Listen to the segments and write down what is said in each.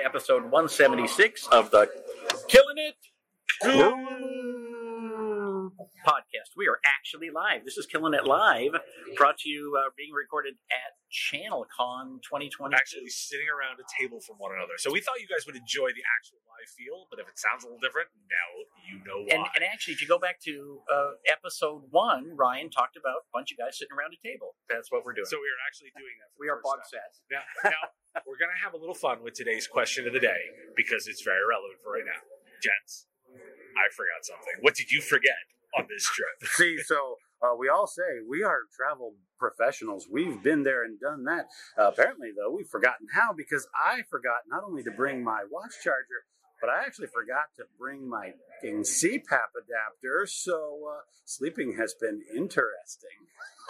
episode 176 of the Killing It podcast. We are actually live. This is Killing It Live, brought to you, being recorded at ChannelCon 2020. Actually sitting around a table from one another. So we thought you guys would enjoy the actual live feel, but if it sounds a little different, now you know why. And actually, if you go back to episode 1, Ryan talked about a bunch of guys sitting around a table. That's what we're doing. So we are actually doing that. We are bog sets. Now we're going to have a little fun with today's question of the day because it's very relevant for right now. Gents, I forgot something. What did you forget on this trip? See, so we all say we are travel professionals. We've been there and done that. Apparently, though, we've forgotten how because I forgot not only to bring my watch charger, but I actually forgot to bring my CPAP adapter. So sleeping has been interesting.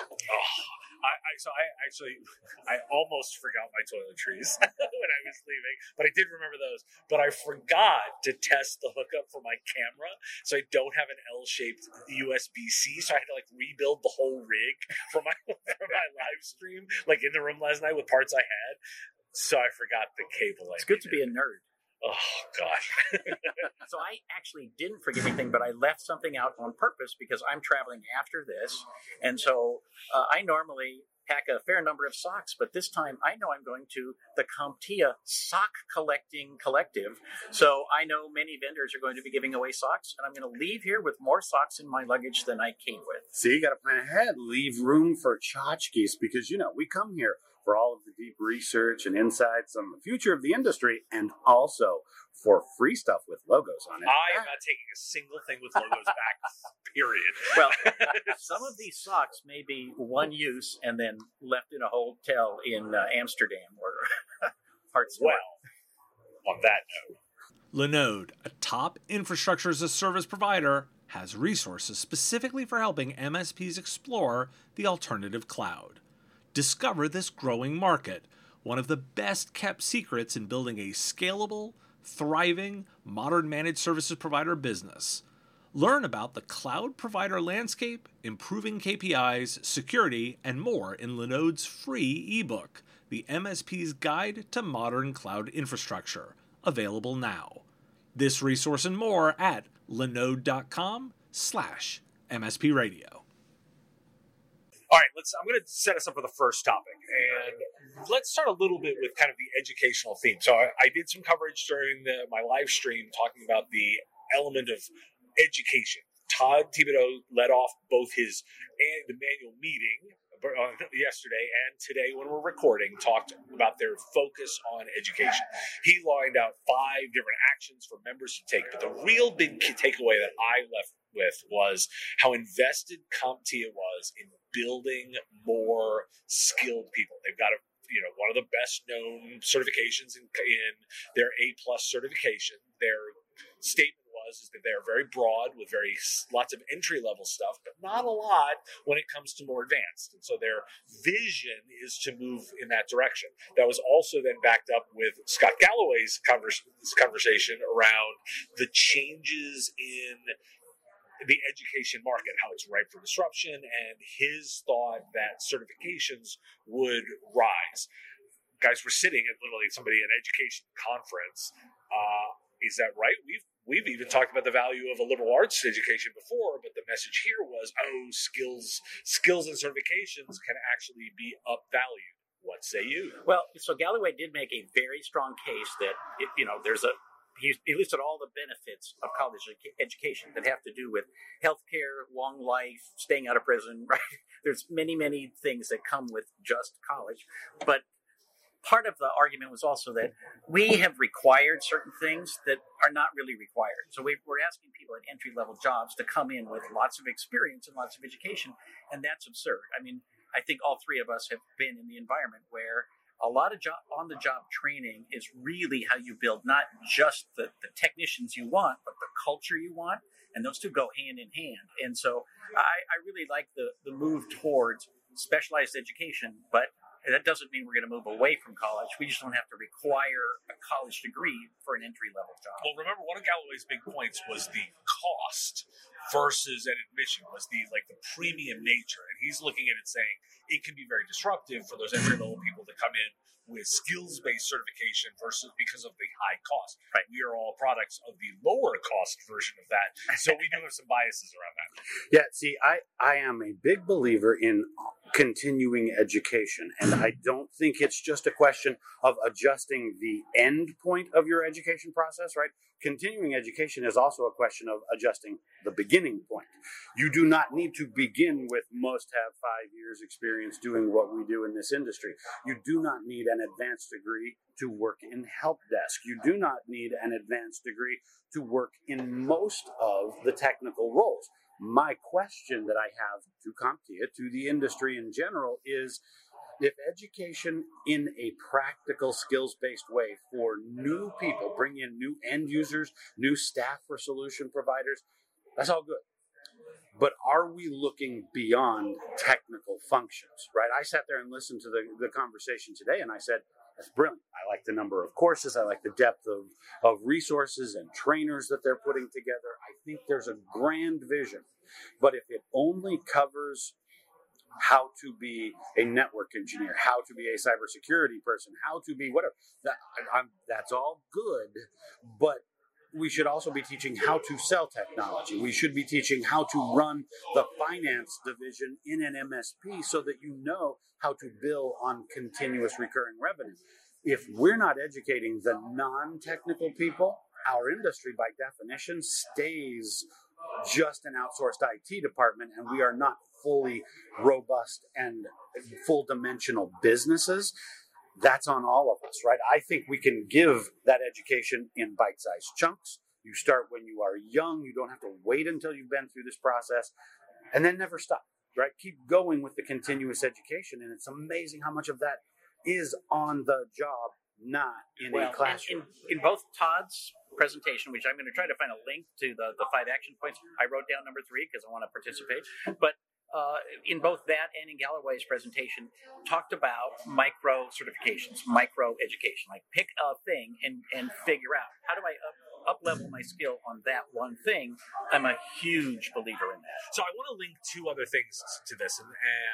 I almost forgot my toiletries when I was leaving, but I did remember those. But I forgot to test the hookup for my camera, so I don't have an L-shaped USB-C. So I had to rebuild the whole rig for my live stream, in the room last night with parts I had. So I forgot the cable. It's good to be a nerd. Oh, gosh. So I actually didn't forget anything, but I left something out on purpose because I'm traveling after this. And so I normally pack a fair number of socks, but this time I know I'm going to the CompTIA Sock Collecting Collective. So I know many vendors are going to be giving away socks, and I'm going to leave here with more socks in my luggage than I came with. See, you got to plan ahead. Leave room for tchotchkes because, we come here for all of the deep research and insights on the future of the industry and also for free stuff with logos on it. I am not taking a single thing with logos back, period. Well, some of these socks may be one use and then left in a hotel in Amsterdam or parts. Well, on that note, Linode, a top infrastructure as a service provider, has resources specifically for helping MSPs explore the alternative cloud. Discover this growing market, one of the best kept secrets in building a scalable, thriving, modern managed services provider business. Learn about the cloud provider landscape, improving KPIs, security, and more in Linode's free ebook, The MSP's Guide to Modern Cloud Infrastructure, available now. This resource and more at linode.com/MSP Radio. All right, I'm going to set us up for the first topic, and let's start a little bit with kind of the educational theme. So I did some coverage during my live stream talking about the element of education. Todd Thibodeau led off both the manual meeting yesterday and today when we're recording, talked about their focus on education. He lined out 5 different actions for members to take, but the real big takeaway that I left with was how invested CompTIA was in building more skilled people. They've got one of the best known certifications in their A+ certification. Their statement is that they're very broad with lots of entry level stuff, but not a lot when it comes to more advanced. And so their vision is to move in that direction. That was also then backed up with Scott Galloway's conversation around the changes in the education market, how it's ripe for disruption, and his thought that certifications would rise. Guys, we're sitting at literally an education conference. Is that right? We've even talked about the value of a liberal arts education before, but the message here was, skills and certifications can actually be upvalued. What say you? Well, so Galloway did make a very strong case that, he listed all the benefits of college education that have to do with healthcare, long life, staying out of prison, right? There's many, many things that come with just college. But part of the argument was also that we have required certain things that are not really required. So we're asking people at entry-level jobs to come in with lots of experience and lots of education, and that's absurd. I mean, I think all 3 of us have been in the environment where a lot of on-the-job training is really how you build not just the technicians you want, but the culture you want, and those two go hand in hand. And so I really like the move towards specialized education, but that doesn't mean we're going to move away from college. We just don't have to require a college degree for an entry-level job. Well, remember, one of Galloway's big points was the cost versus an admission, was the premium nature. And he's looking at it saying it can be very disruptive for those entry-level people to come in with skills-based certification versus because of the high cost. Right. We are all products of the lower cost version of that, so we do have some biases around that. Yeah, see, I am a big believer in continuing education, and I don't think it's just a question of adjusting the end point of your education process, right? Continuing education is also a question of adjusting the beginning point. You do not need to begin with must have 5 years experience doing what we do in this industry. You do not need an advanced degree to work in help desk. You do not need an advanced degree to work in most of the technical roles. My question that I have to CompTIA, to the industry in general, is if education in a practical skills-based way for new people, bring in new end users, new staff for solution providers, that's all good. But are we looking beyond technical functions, right? I sat there and listened to the conversation today, and I said, that's brilliant. I like the number of courses. I like the depth of resources and trainers that they're putting together. I think there's a grand vision. But if it only covers how to be a network engineer, how to be a cybersecurity person, how to be whatever, that's all good. But we should also be teaching how to sell technology. We should be teaching how to run the finance division in an MSP so that you know how to bill on continuous recurring revenue. If we're not educating the non-technical people, our industry by definition stays just an outsourced IT department, and we are not fully robust and full dimensional businesses. That's on all of us, right? I think we can give that education in bite-sized chunks. You start when you are young. You don't have to wait until you've been through this process, and then never stop, right? Keep going with the continuous education, and it's amazing how much of that is on the job, not in a classroom. In both Todd's presentation, which I'm going to try to find a link to the 5 action points, I wrote down number 3 because I want to participate, but in both that and in Galloway's presentation, talked about micro certifications, micro education. Like pick a thing and figure out, how do I up level my skill on that one thing? I'm a huge believer in that. So I want to link 2 other things to this, and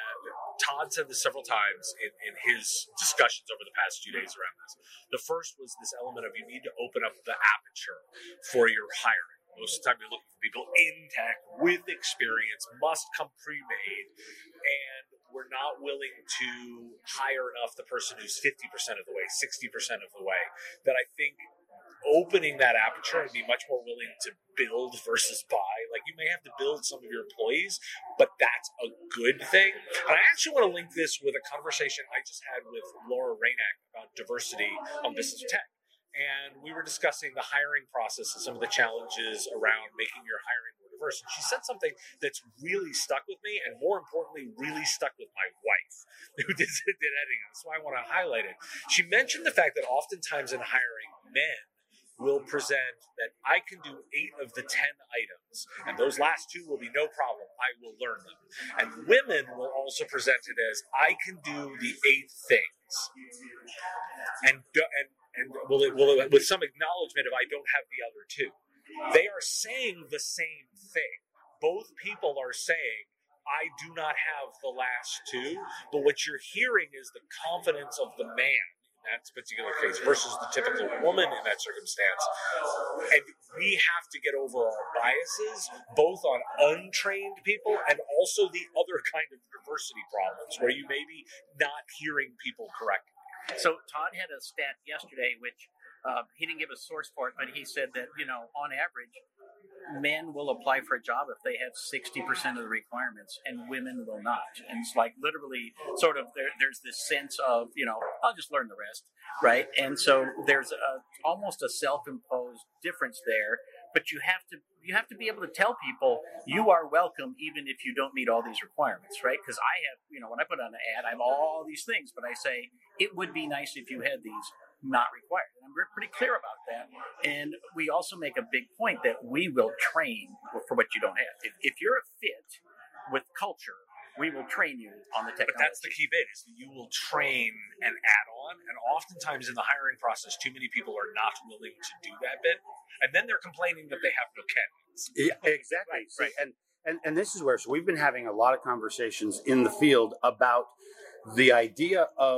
Todd said this several times in his discussions over the past few days around this. The first was this element of you need to open up the aperture for your hiring. Most of the time you're looking for people in tech with experience, must come pre-made, and we're not willing to hire enough the person who's 50% of the way, 60% of the way, that I think opening that aperture and be much more willing to build versus buy. Like, you may have to build some of your employees, but that's a good thing. And I actually want to link this with a conversation I just had with Laura Rainack about diversity on Business Tech. And we were discussing the hiring process and some of the challenges around making your hiring more diverse. And she said something that's really stuck with me, and more importantly, really stuck with my wife, who did editing. That's why I want to highlight it. She mentioned the fact that oftentimes in hiring, men will present that I can do 8 of the 10 items, and those last 2 will be no problem. I will learn them. And women will also present it as I can do the 8 things, and with some acknowledgement of I don't have the other 2. They are saying the same thing. Both people are saying, I do not have the last 2, but what you're hearing is the confidence of the man in that particular case versus the typical woman in that circumstance. And we have to get over our biases, both on untrained people and also the other kind of diversity problems where you may be not hearing people correctly. So Todd had a stat yesterday, which he didn't give a source for it, but he said that, on average, men will apply for a job if they have 60% of the requirements, and women will not. And it's like literally sort of there's this sense of, I'll just learn the rest, right? And so there's almost a self-imposed difference there. But you have to be able to tell people you are welcome even if you don't meet all these requirements, right? Because I have, when I put on an ad, I have all these things, but I say it would be nice if you had these not required. And we're pretty clear about that. And we also make a big point that we will train for what you don't have. If you're a fit with culture, we will train you on the technology. But that's the key bit, is that you will train and add on. And oftentimes in the hiring process, too many people are not willing to do that bit. And then they're complaining that they have no candidates. Yeah, exactly. Right. And this is where, so we've been having a lot of conversations in the field about the idea of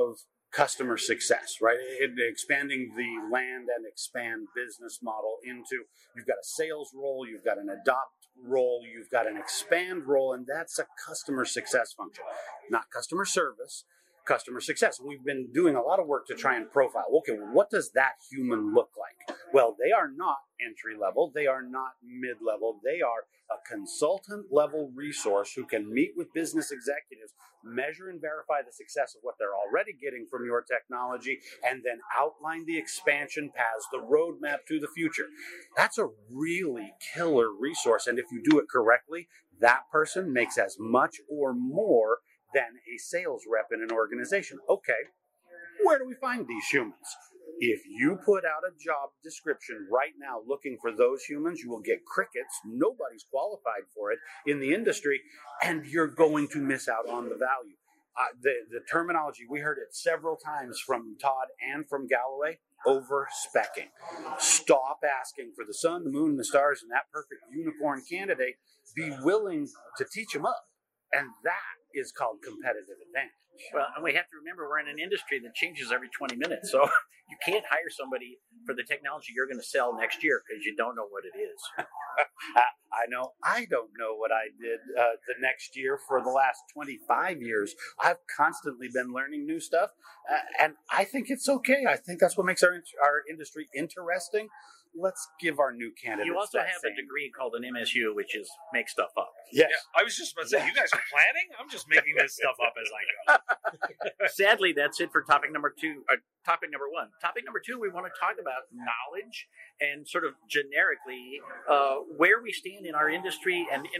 customer success, right? Expanding the land and expand business model into, you've got a sales role, you've got an adopt role, you've got an expand role, and that's a customer success function, not customer service, customer success. We've been doing a lot of work to try and profile, okay, what does that human look like? Well, they are not entry level, they are not mid-level, they are a consultant level resource who can meet with business executives, measure and verify the success of what they're already getting from your technology, and then outline the expansion paths, the roadmap to the future. That's a really killer resource, and if you do it correctly, that person makes as much or more than a sales rep in an organization. Okay, where do we find these humans? If you put out a job description right now looking for those humans, you will get crickets. Nobody's qualified for it in the industry, and you're going to miss out on the value. The terminology, we heard it several times from Todd and from Galloway, over-speccing. Stop asking for the sun, the moon, and the stars, and that perfect unicorn candidate. Be willing to teach them up, and that is called competitive advantage. Well, and we have to remember we're in an industry that changes every 20 minutes. So you can't hire somebody for the technology you're going to sell next year because you don't know what it is. I know I don't know what I did the next year for the last 25 years. I've constantly been learning new stuff, and I think it's okay. I think that's what makes our industry interesting. Let's give our new candidates. You also have a degree called an MSU, which is make stuff up. Yes. Yeah, I was just about to say, you guys are planning? I'm just making this stuff up as I go. Sadly, that's it for topic number two. Topic number one. Topic number two, we want to talk about knowledge and sort of generically where we stand in our industry and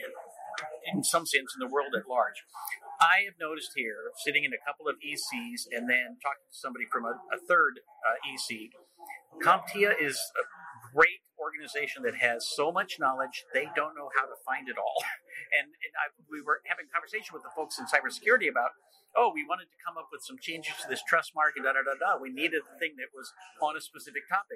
in some sense in the world at large. I have noticed here, sitting in a couple of ECs and then talking to somebody from a third EC, CompTIA is a great organization that has so much knowledge, they don't know how to find it all. And we were having a conversation with the folks in cybersecurity about, we wanted to come up with some changes to this trust mark and da-da-da-da. We needed a thing that was on a specific topic.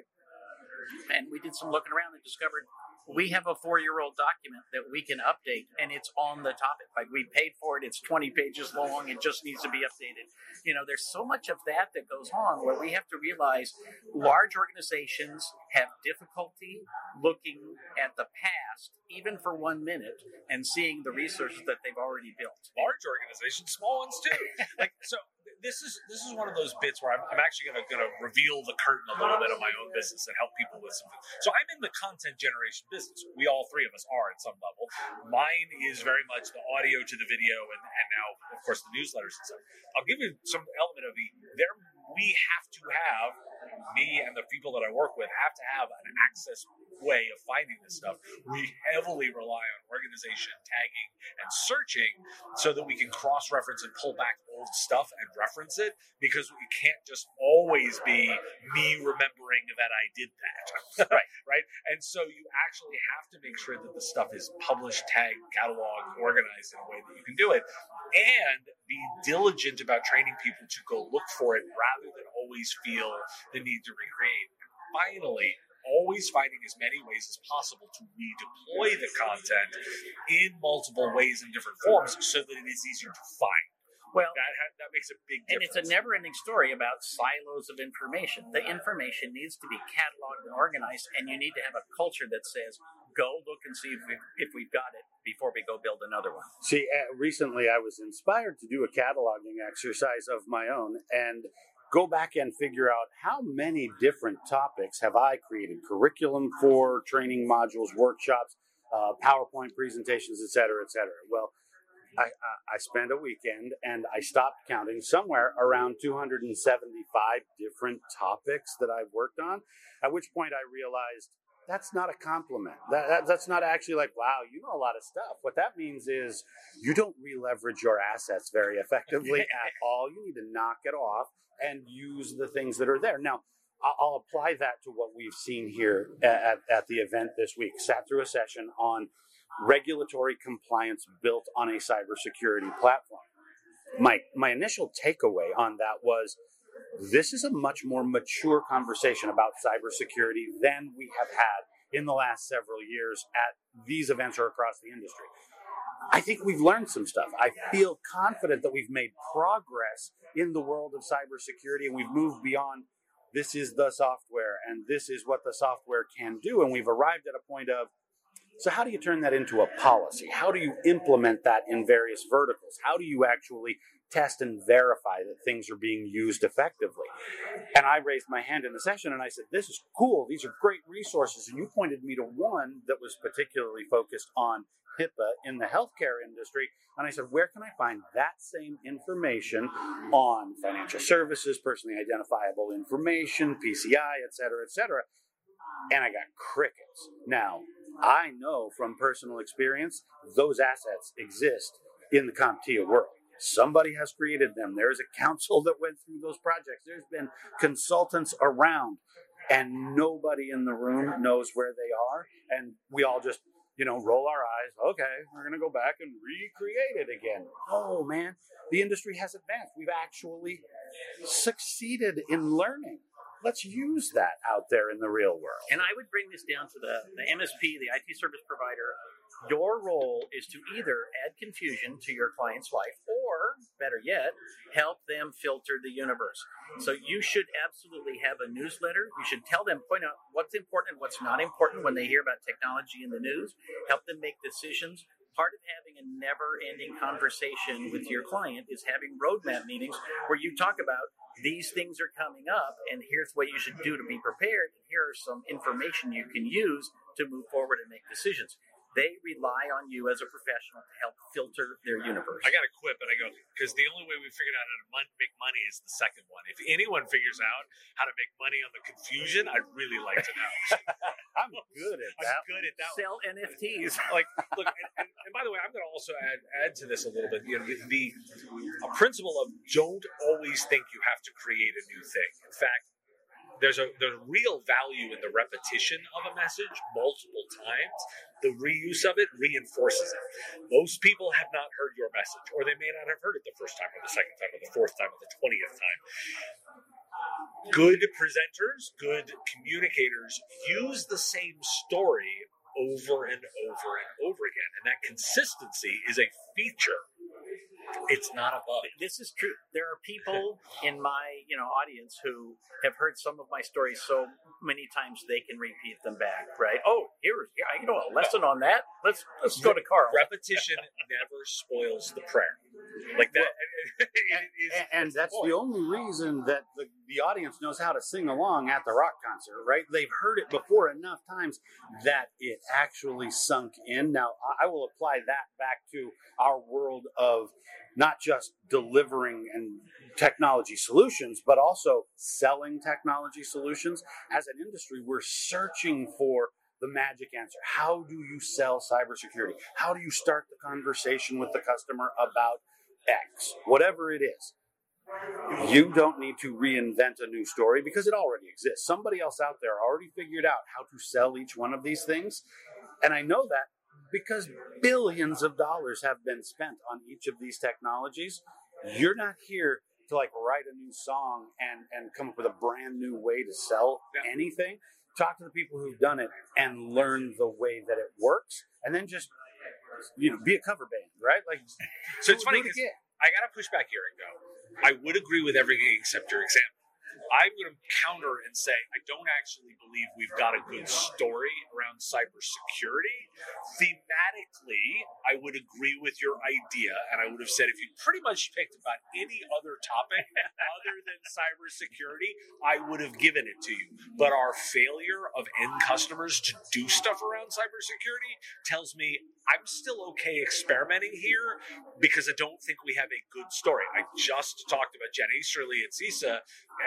And we did some looking around and discovered we have a 4-year-old document that we can update, and it's on the topic. Like, we paid for it. It's 20 pages long. It just needs to be updated. You know, there's so much of that goes on where we have to realize large organizations have difficulty looking at the past, even for 1 minute, and seeing the resources that they've already built. Large organizations, small ones too. So this is one of those bits where I'm actually going to reveal the curtain a little bit of my own business and help people with something. So I'm in the content generation business. We all three of us are at some level. Mine is very much the audio to the video and now, of course, the newsletters and stuff. I'll give you some element of we have to have, me and the people that I work with have to have an access way of finding this stuff. We heavily rely on organization, tagging, and searching so that we can cross-reference and pull back old stuff and reference it, because it can't just always be me remembering that I did that. Right? And so you actually have to make sure that the stuff is published, tagged, cataloged, organized in a way that you can do it, and be diligent about training people to go look for it rather than always feel the need to recreate. And finally, always finding as many ways as possible to redeploy the content in multiple ways and different forms so that it is easier to find. Well, that makes a big difference. And it's a never-ending story about silos of information. The information needs to be cataloged and organized, and you need to have a culture that says, go look and see if we've got it before we go build another one. See, recently I was inspired to do a cataloging exercise of my own and go back and figure out how many different topics have I created curriculum for, training modules, workshops, PowerPoint presentations, et cetera, et cetera. Well, I spent a weekend and I stopped counting, somewhere around 275 different topics that I've worked on, at which point I realized that's not a compliment. That's not actually like, wow, you know a lot of stuff. What that means is you don't re-leverage your assets very effectively at all. You need to knock it off and use the things that are there. Now, I'll apply that to what we've seen here at the event this week. Sat through a session on regulatory compliance built on a cybersecurity platform. My initial takeaway on that was, this is a much more mature conversation about cybersecurity than we have had in the last several years at these events or across the industry. I think we've learned some stuff. I feel confident that we've made progress in the world of cybersecurity, and we've moved beyond this is the software and this is what the software can do. And we've arrived at a point of, so how do you turn that into a policy? How do you implement that in various verticals? How do you actually test and verify that things are being used effectively? And I raised my hand in the session and I said, this is cool. These are great resources. And you pointed me to one that was particularly focused on HIPAA in the healthcare industry. And I said, where can I find that same information on financial services, personally identifiable information, PCI, et cetera, et cetera? And I got crickets. Now, I know from personal experience, those assets exist in the CompTIA world. Somebody has created them. There's a council that went through those projects. There's been consultants around, and nobody in the room knows where they are. And we all just, roll our eyes. Okay, we're going to go back and recreate it again. Oh, man, the industry has advanced. We've actually succeeded in learning. Let's use that out there in the real world. And I would bring this down to the MSP, the IT service provider. Your role is to either add confusion to your client's life or, better yet, help them filter the universe. So you should absolutely have a newsletter. You should tell them, point out what's important and what's not important when they hear about technology in the news. Help them make decisions. Part of having a never-ending conversation with your client is having roadmap meetings where you talk about these things are coming up and here's what you should do to be prepared. And here are some information you can use to move forward and make decisions. They rely on you as a professional to help filter their universe. I got to quit, but I go, because the only way we figured out how to make money is the second one. If anyone figures out how to make money on the confusion, I'd really like to know. I'm good at that. I'm good at that. Sell NFTs. Look, and by the way, I'm going to also add to this a little bit. A principle of don't always think you have to create a new thing. In fact, there's a real value in the repetition of a message multiple times. The reuse of it reinforces it. Most people have not heard your message, or they may not have heard it the first time, or the second time, or the fourth time, or the 20th time. Good presenters, good communicators use the same story over and over and over again, and that consistency is a feature. It's not a bug. This is true. There are people in my audience who have heard some of my stories so many times they can repeat them back. Right? Oh, here a lesson on that. Let's go to Carl. Repetition never spoils the prayer. Like that, and that's the only reason that the audience knows how to sing along at the rock concert, right? They've heard it before enough times that it actually sunk in. Now, I will apply that back to our world of not just delivering and technology solutions, but also selling technology solutions. As an industry, we're searching for the magic answer. How do you sell cybersecurity? How do you start the conversation with the customer about X, whatever it is? You don't need to reinvent a new story because it already exists. Somebody else out there already figured out how to sell each one of these things. And I know that because billions of dollars have been spent on each of these technologies. You're not here to write a new song and come up with a brand new way to sell anything. Talk to the people who've done it and learn the way that it works, and then just be a cover band, right? So it's funny because I got to push back here and go, I would agree with everything except your example. I'm going to counter and say I don't actually believe we've got a good story around cybersecurity. Thematically, I would agree with your idea, and I would have said if you pretty much picked about any other topic other than cybersecurity, I would have given it to you. But our failure of end customers to do stuff around cybersecurity tells me I'm still okay experimenting here because I don't think we have a good story. I just talked about Jen Easterly at CISA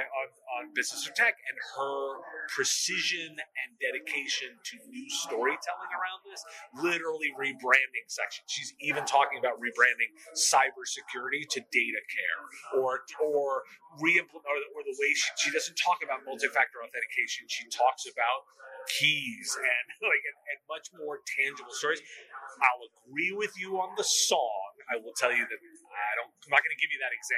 on Business of Tech and her precision and dedication to new storytelling around this, literally rebranding section. She's even talking about rebranding cybersecurity to data care or re-implement, or the way she doesn't talk about multi-factor authentication. She talks about keys and much more tangible stories. I'll agree with you on the song. I will tell you that I'm not going to give you that example.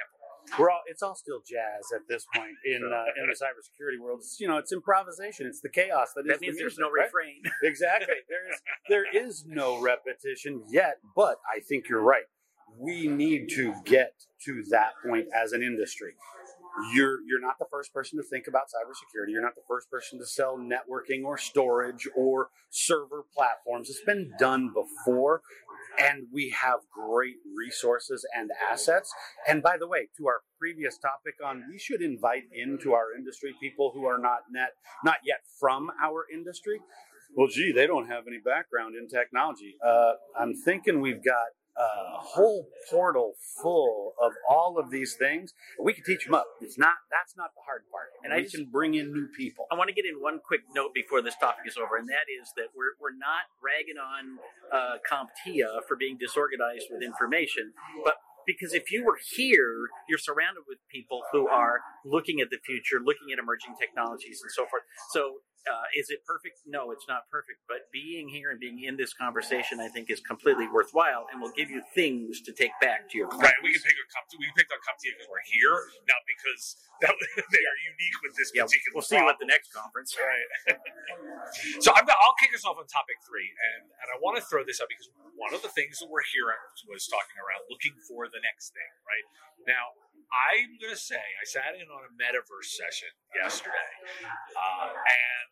It's all still jazz at this point in the cybersecurity world. It's improvisation. It's the chaos that is. That means there's no refrain. Right? Exactly. There is no repetition yet, but I think you're right. We need to get to that point as an industry. You're not the first person to think about cybersecurity. You're not the first person to sell networking or storage or server platforms. It's been done before, and we have great resources and assets. And by the way, to our previous topic on, we should invite into our industry people who are not yet from our industry. Well, gee, they don't have any background in technology. I'm thinking we've got a whole portal full of all of these things. We can teach them up. That's not the hard part. And we can bring in new people. I want to get in one quick note before this topic is over, and that is that we're not ragging on CompTIA for being disorganized with information, but because if you were here, you're surrounded with people who are looking at the future, looking at emerging technologies and so forth. So is it perfect? No, it's not perfect. But being here and being in this conversation, I think, is completely worthwhile and will give you things to take back to your clients. Right. We picked on CompTIA because we're here, not because they are unique with this particular We'll see you at the next conference. Right. So I'll kick us off on topic 3. And I want to throw this up because one of the things that we're hearing was talking around looking for the next thing, right? Now, I'm going to say I sat in on a metaverse session yesterday, and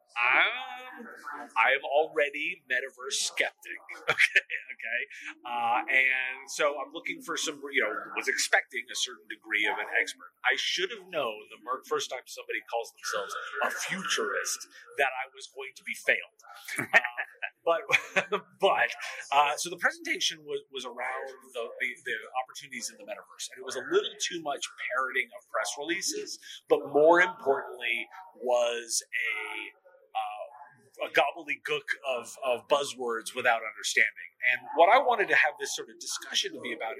I'm already metaverse skeptic. Okay. And so I'm looking for some, was expecting a certain degree of an expert. I should have known the first time somebody calls themselves a futurist that I was going to be failed. So the presentation was around the opportunities in the metaverse, and it was a little too much parroting of press releases, but more importantly was a gobbledygook of buzzwords without understanding. And what I wanted to have this sort of discussion to be about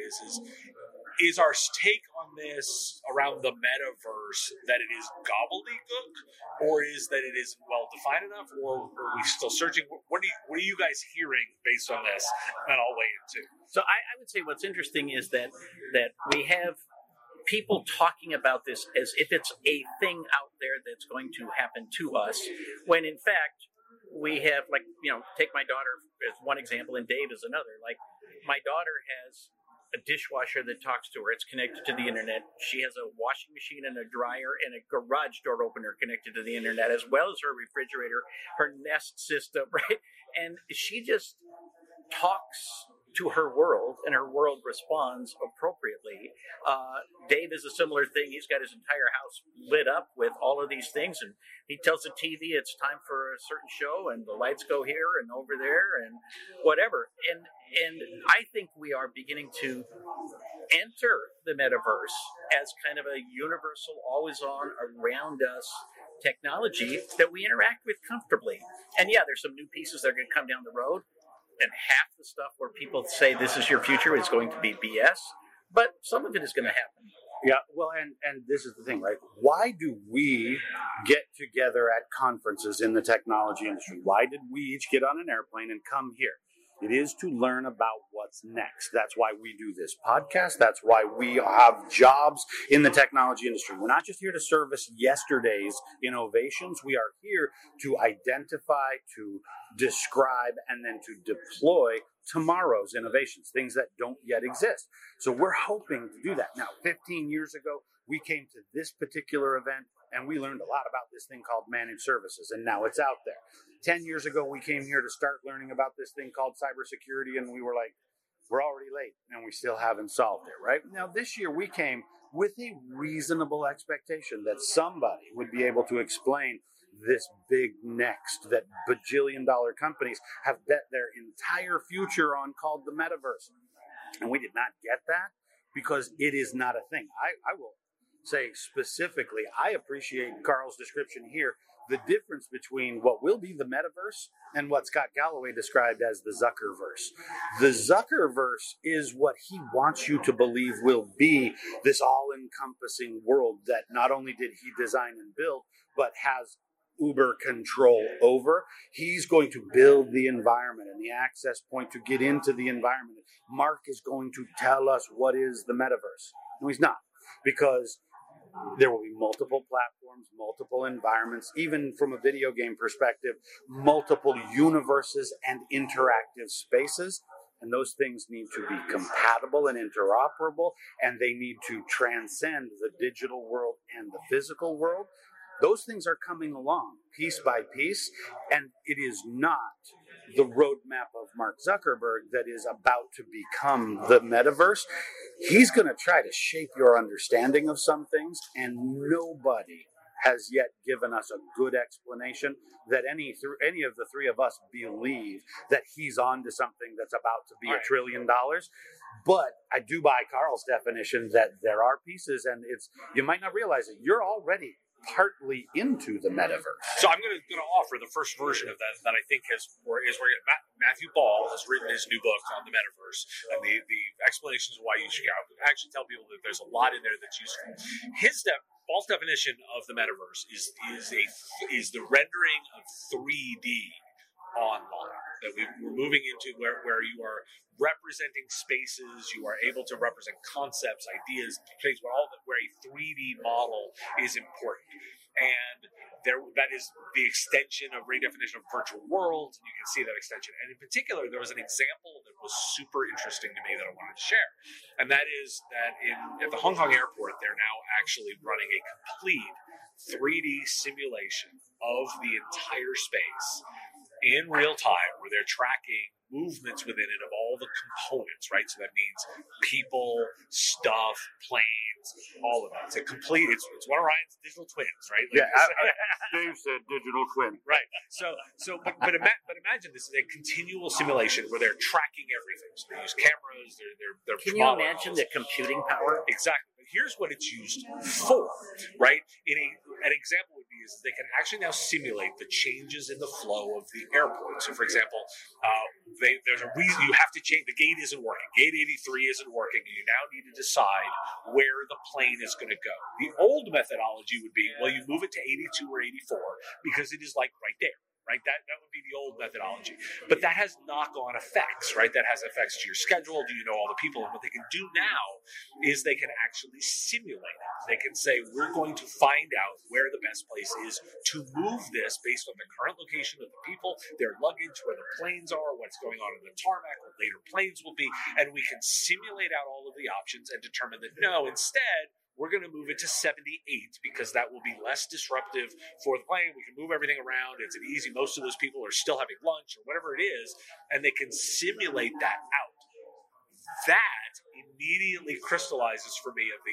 is our take on this around the metaverse that it is gobbledygook, or is that it isn't well defined enough, or are we still searching? What are you guys hearing based on this? And I'll weigh in too. So I would say what's interesting is that we have people talking about this as if it's a thing out there that's going to happen to us, when in fact we have, take my daughter as one example and Dave as another. Like, my daughter has a dishwasher that talks to her. It's connected to the internet. She has a washing machine and a dryer and a garage door opener connected to the internet, as well as her refrigerator, her Nest system, right? And she just talks to her world, and her world responds appropriately. Dave is a similar thing. He's got his entire house lit up with all of these things, and he tells the TV it's time for a certain show, and the lights go here and over there and whatever. And I think we are beginning to enter the metaverse as kind of a universal, always-on, around-us technology that we interact with comfortably. And yeah, there's some new pieces that are going to come down the road, and half the stuff where people say this is your future is going to be BS, but some of it is going to happen. Yeah, well, and this is the thing, right? Why do we get together at conferences in the technology industry? Why did we each get on an airplane and come here? It is to learn about what's next. That's why we do this podcast. That's why we have jobs in the technology industry. We're not just here to service yesterday's innovations. We are here to identify, to describe, and then to deploy tomorrow's innovations, things that don't yet exist. So we're hoping to do that. Now, 15 years ago, we came to this particular event and we learned a lot about this thing called managed services, and now it's out there. 10 years ago, we came here to start learning about this thing called cybersecurity, and we were like, we're already late, and we still haven't solved it, right? Now, this year, we came with a reasonable expectation that somebody would be able to explain this big next that bajillion-dollar companies have bet their entire future on, called the metaverse. And we did not get that because it is not a thing. I will say specifically, I appreciate Carl's description here, the difference between what will be the metaverse and what Scott Galloway described as the Zuckerverse. The Zuckerverse is what he wants you to believe will be this all-encompassing world that not only did he design and build, but has uber control over. He's going to build the environment and the access point to get into the environment. Mark is going to tell us what is the metaverse. No, he's not. because there will be multiple platforms, multiple environments, even from a video game perspective, multiple universes and interactive spaces. And those things need to be compatible and interoperable, and they need to transcend the digital world and the physical world. Those things are coming along piece by piece, and it is not the roadmap of Mark Zuckerberg that is about to become the metaverse. He's going to try to shape your understanding of some things, and nobody has yet given us a good explanation that any of the three of us believe that he's on to something that's about to be $1 trillion. But I do buy Carl's definition that there are pieces, and you might not realize it. You're already partly into the metaverse. So I'm going to offer the first version of that I think is where Matthew Ball has written his new book on the metaverse and the explanations of why you should actually tell people that there's a lot in there that's useful. Ball's definition of the metaverse is the rendering of 3D online, that we're moving into where you are representing spaces, you are able to represent concepts, ideas, things where a 3D model is important. And that is the extension of redefinition of virtual worlds, and you can see that extension. And in particular, there was an example that was super interesting to me that I wanted to share. And that is that at the Hong Kong airport, they're now actually running a complete 3D simulation of the entire space in real time, where they're tracking movements within it of all the components, right? So that means people, stuff, planes, all of it. It's one of Ryan's digital twins, right? Like Dave said digital twin. Right. But imagine this is a continual simulation where they're tracking everything. So they use cameras, they're Can you imagine the computing power? Exactly. But here's what it's used for, right? An example would be is they can actually now simulate the changes in the flow of the airport. So, for example, there's a reason you have to change. The gate isn't working. Gate 83 isn't working. And you now need to decide where the plane is going to go. The old methodology would be, well, you move it to 82 or 84 because it is like right there. Right, that would be the old methodology, but that has knock-on effects. Right, that has effects to your schedule. Do you know all the people? And what they can do now is they can actually simulate it. They can say, we're going to find out where the best place is to move this based on the current location of the people, their luggage, where the planes are, what's going on in the tarmac, what later planes will be, and we can simulate out all of the options and determine that no, instead, we're going to move it to 78 because that will be less disruptive for the plane. We can move everything around. It's an easy. Most of those people are still having lunch or whatever it is, and they can simulate that out. That immediately crystallizes for me of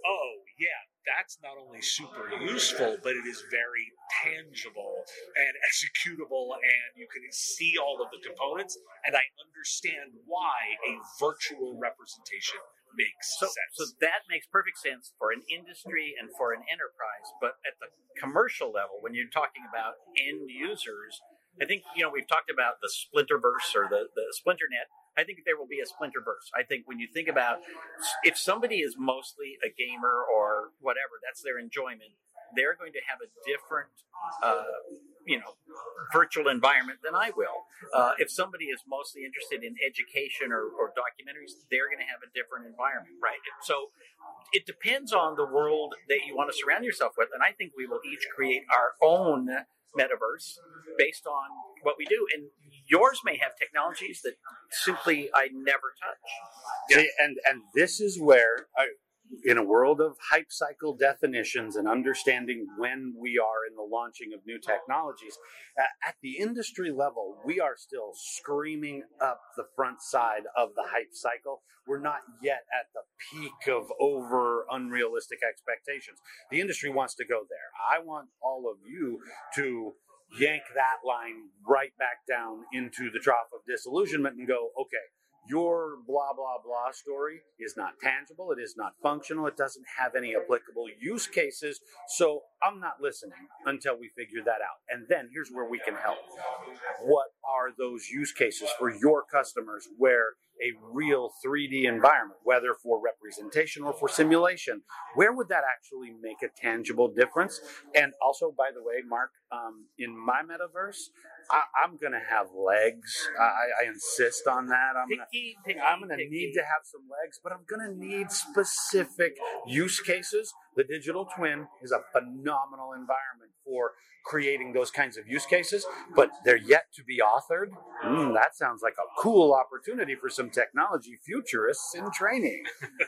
that's not only super useful, but it is very tangible and executable, and you can see all of the components, and I understand why a virtual representation makes sense. So that makes perfect sense for an industry and for an enterprise, but at the commercial level, when you're talking about end users, I think, we've talked about the Splinterverse or the Splinternet. I think there will be a Splinterverse. I think when you think about if somebody is mostly a gamer or whatever, that's their enjoyment, they're going to have a different, virtual environment than I will. If somebody is mostly interested in education or documentaries, they're going to have a different environment, right? So it depends on the world that you want to surround yourself with, and I think we will each create our own metaverse based on what we do. And yours may have technologies that simply I never touch. See, and this is where, in a world of hype cycle definitions and understanding when we are in the launching of new technologies, at the industry level, we are still screaming up the front side of the hype cycle. We're not yet at the peak of over unrealistic expectations. The industry wants to go there. I want all of you to yank that line right back down into the trough of disillusionment and go, okay, your blah, blah, blah story is not tangible. It is not functional. It doesn't have any applicable use cases. So I'm not listening until we figure that out. And then here's where we can help. What are those use cases for your customers where a real 3D environment, whether for representation or for simulation, where would that actually make a tangible difference? And also, by the way, Mark, in my metaverse, I'm going to have legs. I insist on that. I'm going to need to have some legs, but I'm going to need specific use cases. The digital twin is a phenomenal environment for creating those kinds of use cases, but they're yet to be authored. That sounds like a cool opportunity for some technology futurists in training.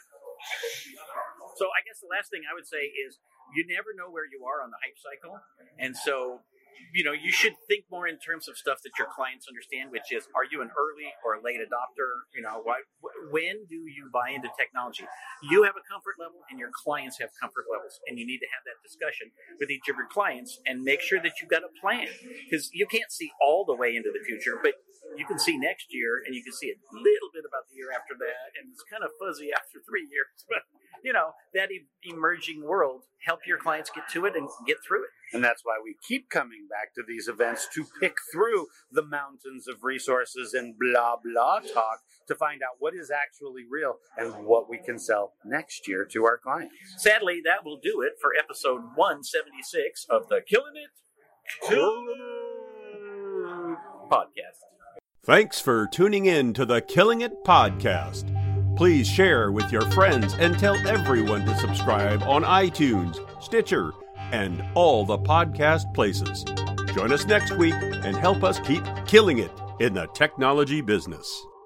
So I guess the last thing I would say is you never know where you are on the hype cycle. And so, you should think more in terms of stuff that your clients understand, which is, are you an early or a late adopter? When do you buy into technology? You have a comfort level and your clients have comfort levels, and you need to have that discussion with each of your clients and make sure that you've got a plan, because you can't see all the way into the future, but you can see next year and you can see a little bit about the year after that, and it's kind of fuzzy after 3 years, but that emerging world, help your clients get to it and get through it. And that's why we keep coming back to these events to pick through the mountains of resources and blah, blah talk to find out what is actually real and what we can sell next year to our clients. Sadly, that will do it for episode 176 of the Killing It podcast. Thanks for tuning in to the Killing It podcast. Please share with your friends and tell everyone to subscribe on iTunes, Stitcher, and all the podcast places. Join us next week and help us keep killing it in the technology business.